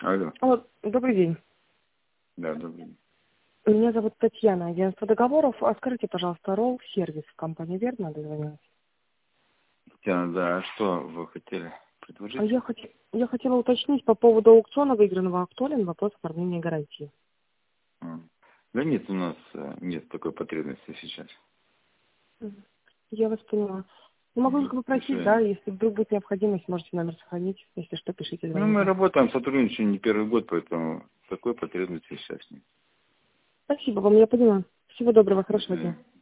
Алло. Алло, добрый день. Да, добрый день. Меня зовут Татьяна, агентство договоров. А скажите, пожалуйста, Ролл сервис в компании Верно дозвонилась? Татьяна, да, а что вы хотели А предложить? я хотела уточнить по поводу аукциона выигранного. Актуален вопрос оформления гарантии. Да нет, у нас нет такой потребности сейчас. Мгм. Я вас поняла. Не могу только До попросить, да, свидания. если вдруг будет необходимость, можете номер сохранить. Если что, пишите, Ну, мы звоните. работаем, сотрудничаем не первый год, поэтому такой потребности сейчас нет. Спасибо вам, я поняла. Всего доброго, До хорошего дня. свидания.